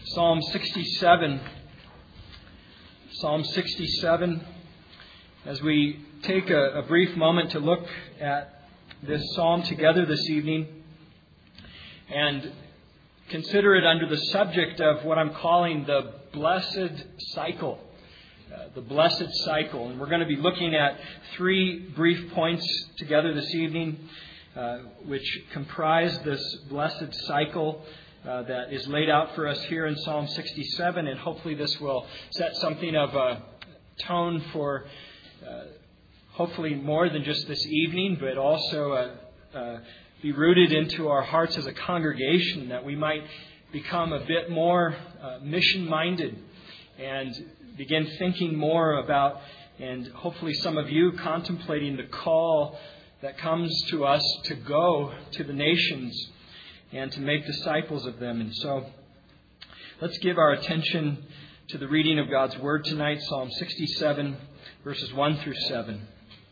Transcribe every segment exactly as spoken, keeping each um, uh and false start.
Psalm sixty-seven. Psalm sixty-seven. As we take a, a brief moment to look at this psalm together this evening and consider it under the subject of what I'm calling the blessed cycle. Uh, the blessed cycle. And we're going to be looking at three brief points together this evening, uh, which comprise this blessed cycle uh, that is laid out for us here in Psalm sixty-seven. And hopefully this will set something of a tone for uh, hopefully more than just this evening, but also uh, uh, be rooted into our hearts as a congregation, that we might become a bit more uh, mission-minded and begin thinking more about, and hopefully some of you contemplating the call that comes to us to go to the nations and to make disciples of them. And so let's give our attention to the reading of God's Word tonight, Psalm sixty-seven, verses one through seven.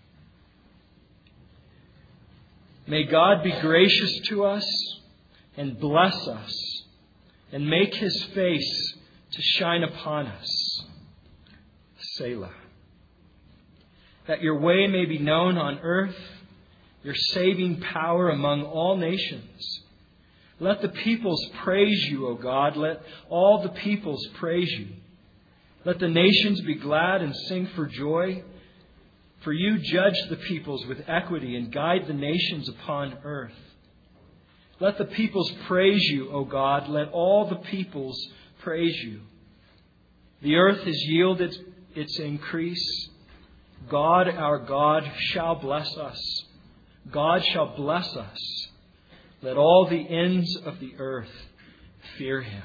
May God be gracious to us and bless us and make His face to shine upon us. Selah. That your way may be known on earth, your saving power among all nations. Let the peoples praise you, O God. Let all the peoples praise you. Let the nations be glad and sing for joy. For you judge the peoples with equity and guide the nations upon earth. Let the peoples praise you, O God. Let all the peoples praise you. The earth has yielded its increase. God, our God, shall bless us. God shall bless us. Let all the ends of the earth fear Him.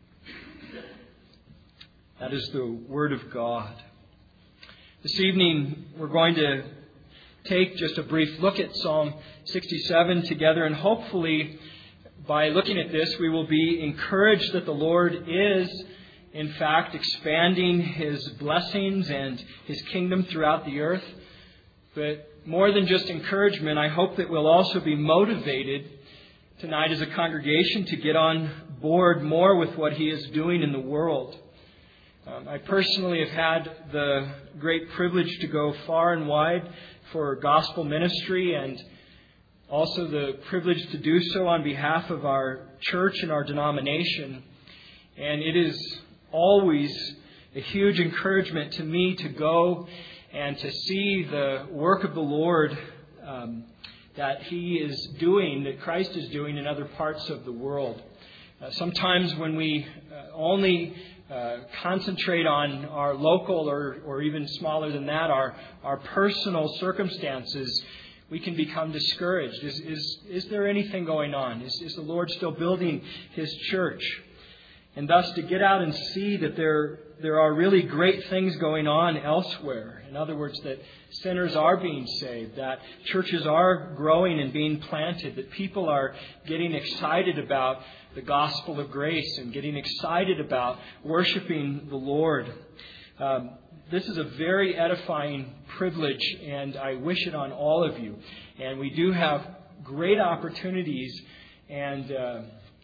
That is the Word of God. This evening, we're going to take just a brief look at Psalm sixty-seven together, and hopefully by looking at this, we will be encouraged that the Lord is in fact expanding His blessings and His kingdom throughout the earth. But more than just encouragement, I hope that we'll also be motivated tonight as a congregation to get on board more with what He is doing in the world. Um, I personally have had the great privilege to go far and wide for gospel ministry, and also the privilege to do so on behalf of our church and our denomination. And it is always a huge encouragement to me to go and to see the work of the Lord um, that He is doing, that Christ is doing in other parts of the world. Uh, sometimes when we uh, only uh, concentrate on our local or, or even smaller than that, our, our personal circumstances, we can become discouraged. Is, is, is there anything going on? Is, is the Lord still building His church? And thus to get out and see that there, there are really great things going on elsewhere. In other words, that sinners are being saved, that churches are growing and being planted, that people are getting excited about the gospel of grace and getting excited about worshiping the Lord. Um, this is a very edifying privilege, and I wish it on all of you. And we do have great opportunities and uh,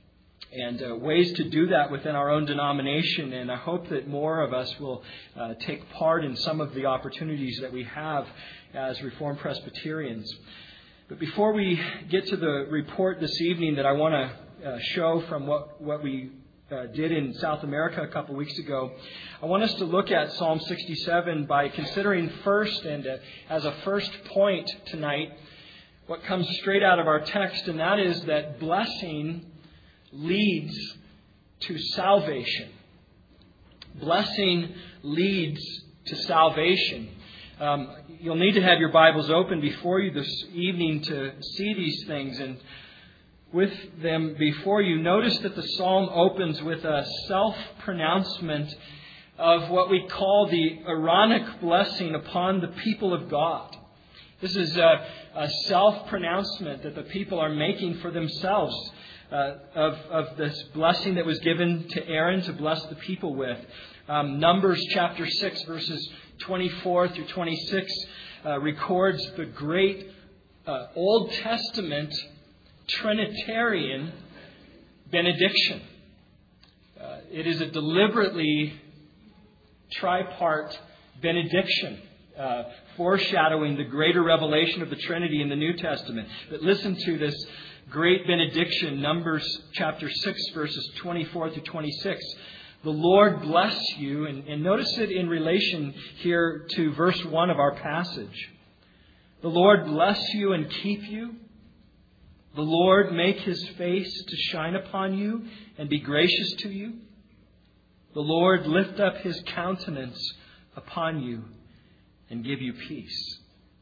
and uh, ways to do that within our own denomination. And I hope that more of us will uh, take part in some of the opportunities that we have as Reformed Presbyterians. But before we get to the report this evening that I want to uh, show from what, what we uh, did in South America a couple weeks ago, I want us to look at Psalm sixty-seven by considering first, and uh, as a first point tonight, what comes straight out of our text, and that is that blessing leads to salvation. Blessing leads to salvation. Um, you'll need to have your Bibles open before you this evening to see these things. And with them before you, notice that the psalm opens with a self-pronouncement of what we call the Aaronic blessing upon the people of God. This is a, a self-pronouncement that the people are making for themselves. Uh, of, of this blessing that was given to Aaron to bless the people with. Um, Numbers chapter six, verses twenty-four through twenty-six, uh, records the great uh, Old Testament Trinitarian benediction. Uh, it is a deliberately tripart benediction, uh, foreshadowing the greater revelation of the Trinity in the New Testament. But listen to this great benediction, Numbers chapter six, verses twenty-four through twenty-six. The Lord bless you, and, and notice it in relation here to verse one of our passage. The Lord bless you and keep you. The Lord make His face to shine upon you and be gracious to you. The Lord lift up His countenance upon you and give you peace.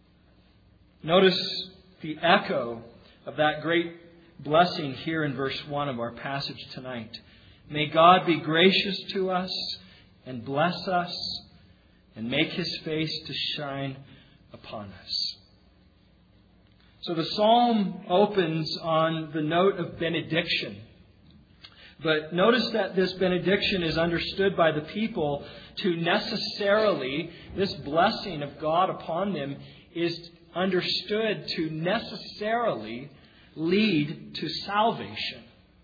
Notice the echo of that great blessing here in verse one of our passage tonight. May God be gracious to us and bless us and make His face to shine upon us. So the psalm opens on the note of benediction. But notice that this benediction is understood by the people to necessarily, this blessing of God upon them is understood to necessarily lead to salvation.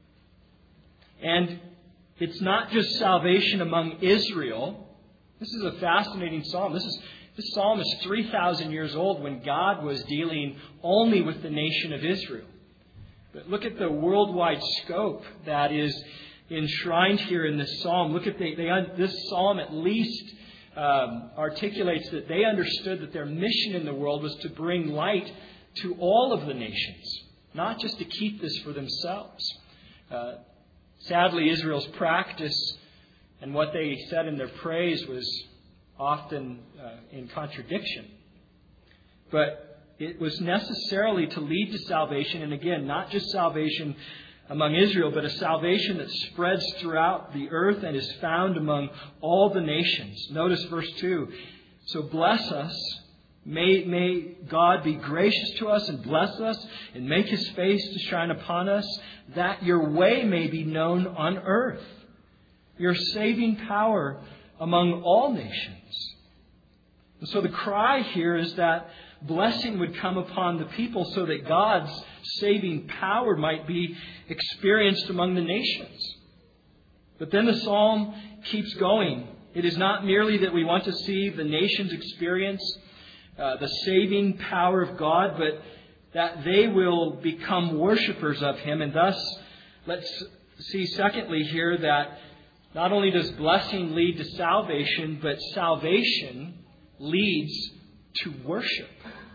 And it's not just salvation among Israel. This is a fascinating psalm. This is This psalm is three thousand years old when God was dealing only with the nation of Israel. But look at the worldwide scope that is enshrined here in this psalm. Look at the, they, this psalm at least um, articulates that they understood that their mission in the world was to bring light to all of the nations, not just to keep this for themselves. Uh, sadly, Israel's practice and what they said in their praise was often uh, in contradiction. But it was necessarily to lead to salvation, and again, not just salvation among Israel, but a salvation that spreads throughout the earth and is found among all the nations. Notice verse two. So bless us. May, may God be gracious to us and bless us and make His face to shine upon us, that your way may be known on earth, your saving power among all nations. And so the cry here is that blessing would come upon the people so that God's saving power might be experienced among the nations. But then the psalm keeps going. It is not merely that we want to see the nations experience uh, the saving power of God, but that they will become worshipers of Him. And thus, let's see secondly here that not only does blessing lead to salvation, but salvation leads to worship.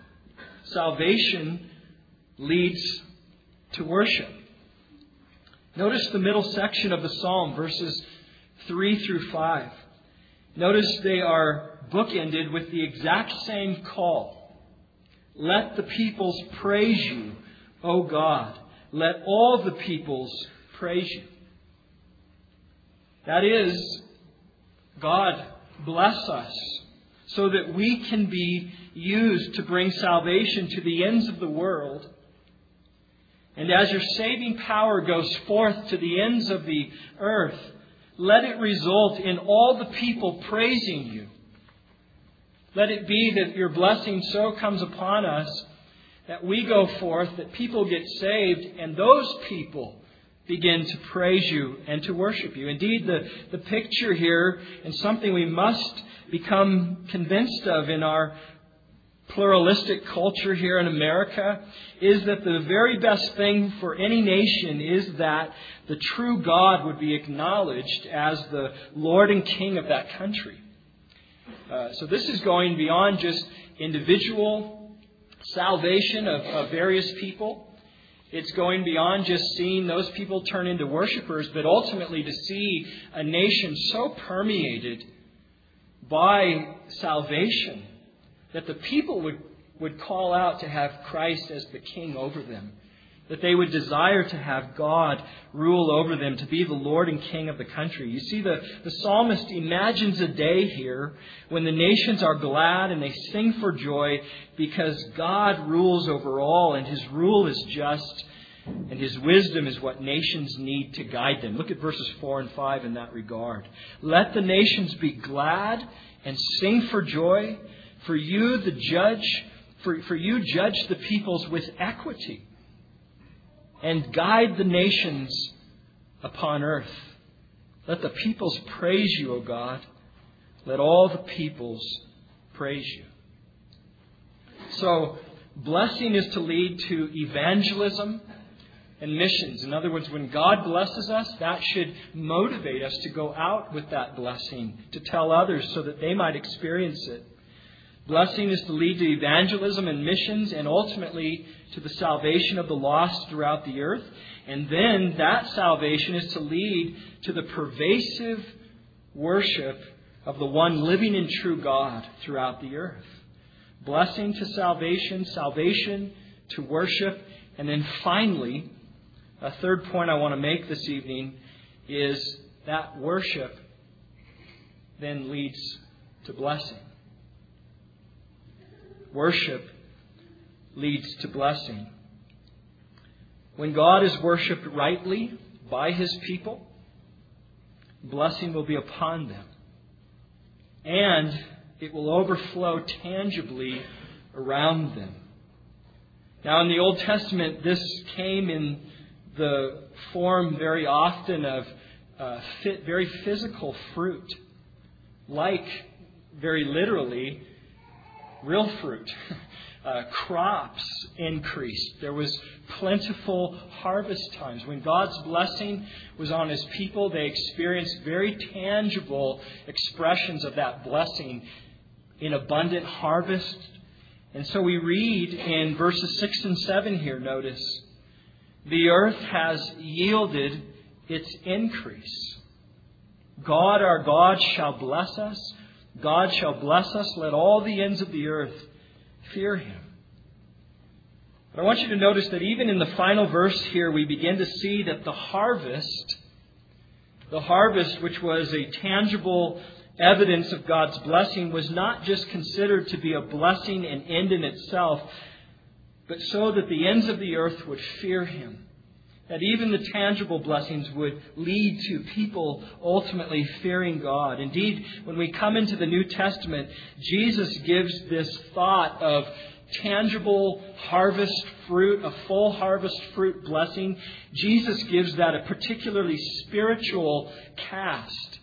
Salvation leads to worship. Notice the middle section of the psalm, verses three through five. Notice they are bookended with the exact same call. Let the peoples praise you, O God. Let all the peoples praise you. That is, God bless us so that we can be used to bring salvation to the ends of the world. And as your saving power goes forth to the ends of the earth, let it result in all the people praising you. Let it be that your blessing so comes upon us that we go forth, that people get saved, and those people begin to praise you and to worship you. Indeed, the, the picture here, and something we must become convinced of in our pluralistic culture here in America, is that the very best thing for any nation is that the true God would be acknowledged as the Lord and King of that country. Uh, so this is going beyond just individual salvation of, of various people. It's going beyond just seeing those people turn into worshipers, but ultimately to see a nation so permeated by salvation that the people would, would call out to have Christ as the King over them. That they would desire to have God rule over them, to be the Lord and King of the country. You see, the, the psalmist imagines a day here when the nations are glad and they sing for joy because God rules over all and His rule is just and His wisdom is what nations need to guide them. Look at verses four and five in that regard. Let the nations be glad and sing for joy. For you, the judge, for, for you judge the peoples with equity and guide the nations upon earth. Let the peoples praise you, O God. Let all the peoples praise you. So, blessing is to lead to evangelism and missions. In other words, when God blesses us, that should motivate us to go out with that blessing, to tell others so that they might experience it. Blessing is to lead to evangelism and missions, and ultimately to the salvation of the lost throughout the earth. And then that salvation is to lead to the pervasive worship of the one living and true God throughout the earth. Blessing to salvation, salvation to worship, and then finally, a third point I want to make this evening is that worship then leads to blessing. Worship leads to blessing. When God is worshipped rightly by His people, blessing will be upon them. And it will overflow tangibly around them. Now, in the Old Testament, this came in the form very often of uh, fit, very physical fruit, like, very literally, real fruit. Uh, crops increased. There was plentiful harvest times. When God's blessing was on His people, they experienced very tangible expressions of that blessing in abundant harvest. And so we read in verses six and seven here, notice, the earth has yielded its increase. God, our God, shall bless us. God shall bless us. Let all the ends of the earth fear Him. But I want you to notice that even in the final verse here, we begin to see that the harvest, the harvest which was a tangible evidence of God's blessing, was not just considered to be a blessing and end in itself, but so that the ends of the earth would fear Him. That even the tangible blessings would lead to people ultimately fearing God. Indeed, when we come into the New Testament, Jesus gives this thought of tangible harvest fruit, a full harvest fruit blessing. Jesus gives that a particularly spiritual cast,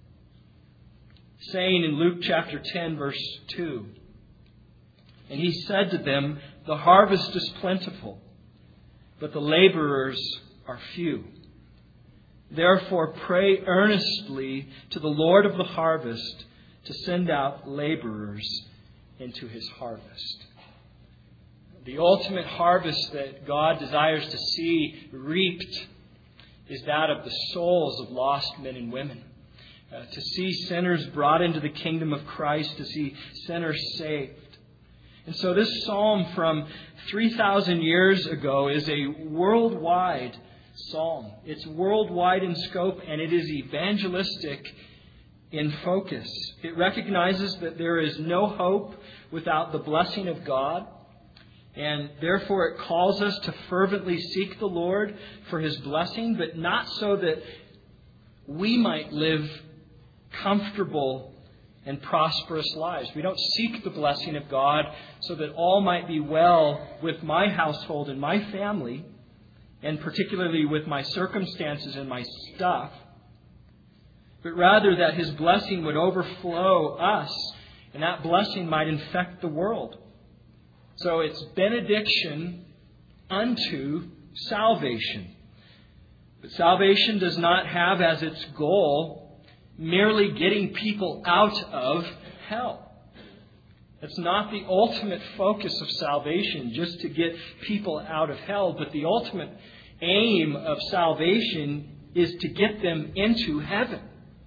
saying in Luke chapter ten, verse two, and He said to them, the harvest is plentiful, but the laborers are few. Therefore, pray earnestly to the Lord of the harvest to send out laborers into His harvest. The ultimate harvest that God desires to see reaped is that of the souls of lost men and women. Uh, to see sinners brought into the kingdom of Christ, to see sinners saved. And so this psalm from three thousand years ago is a worldwide psalm. It's worldwide in scope, and it is evangelistic in focus. It recognizes that there is no hope without the blessing of God, and therefore it calls us to fervently seek the Lord for His blessing, but not so that we might live comfortable and prosperous lives. We don't seek the blessing of God so that all might be well with my household and my family, and particularly with my circumstances and my stuff, but rather that His blessing would overflow us, and that blessing might infect the world. So it's benediction unto salvation. But salvation does not have as its goal merely getting people out of hell. It's not the ultimate focus of salvation, just to get people out of hell, but the ultimate aim of salvation is to get them into heaven,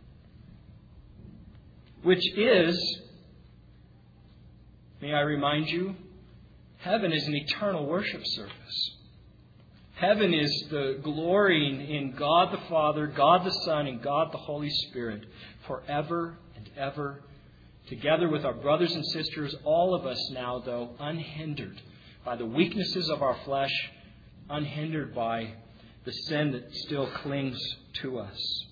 which is, may I remind you, heaven is an eternal worship service. Heaven is the glorying in God the Father, God the Son, and God the Holy Spirit forever and ever, together with our brothers and sisters, all of us now, though, unhindered by the weaknesses of our flesh, unhindered by the sin that still clings to us.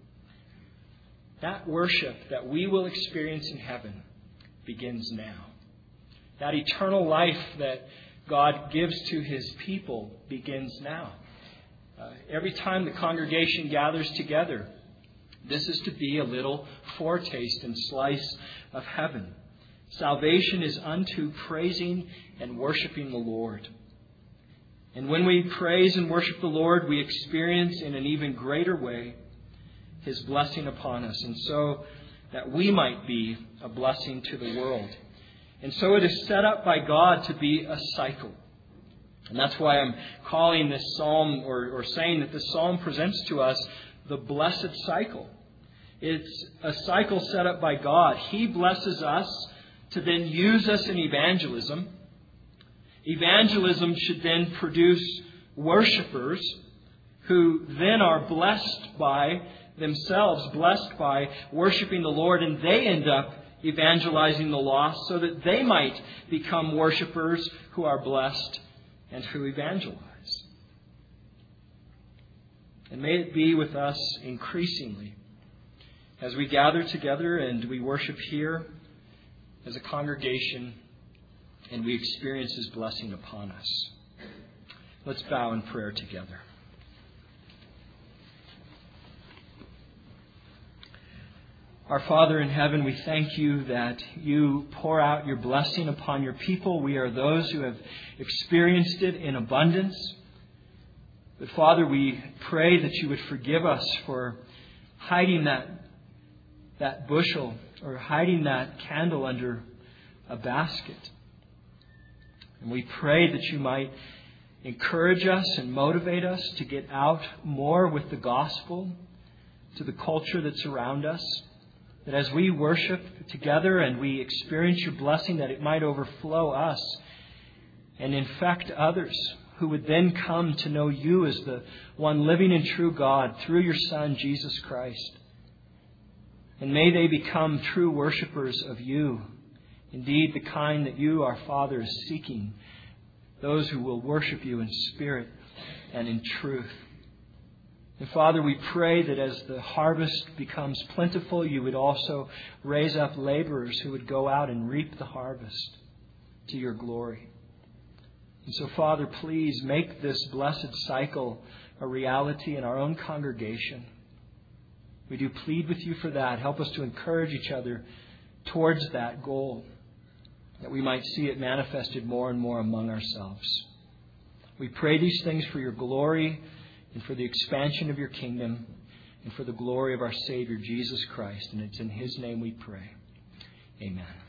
That worship that we will experience in heaven begins now. That eternal life that God gives to His people begins now. Uh, every time the congregation gathers together, This is to be a little foretaste and slice of heaven. Salvation is unto praising and worshiping the Lord. And when we praise and worship the Lord, we experience in an even greater way His blessing upon us, and so that we might be a blessing to the world. And so it is set up by God to be a cycle. And that's why I'm calling this psalm, or, or saying that this psalm presents to us the blessed cycle. It's a cycle set up by God. He blesses us to then use us in evangelism. Evangelism should then produce worshipers who then are blessed by themselves, blessed by worshiping the Lord, and they end up evangelizing the lost so that they might become worshipers who are blessed and who evangelize. And may it be with us increasingly as we gather together and we worship here as a congregation and we experience His blessing upon us. Let's bow in prayer together. Our Father in heaven, we thank You that You pour out Your blessing upon Your people. We are those who have experienced it in abundance. But Father, we pray that You would forgive us for hiding that, that bushel or hiding that candle under a basket. And we pray that You might encourage us and motivate us to get out more with the gospel to the culture that's around us. That as we worship together and we experience Your blessing, that it might overflow us and infect others who would then come to know You as the one living and true God through Your Son, Jesus Christ. And may they become true worshipers of You. Indeed, the kind that You, our Father, is seeking. Those who will worship You in spirit and in truth. And Father, we pray that as the harvest becomes plentiful, You would also raise up laborers who would go out and reap the harvest to Your glory. And so, Father, please make this blessed cycle a reality in our own congregation. We do plead with You for that. Help us to encourage each other towards that goal, that we might see it manifested more and more among ourselves. We pray these things for Your glory and for the expansion of Your kingdom and for the glory of our Savior, Jesus Christ. And it's in His name we pray. Amen.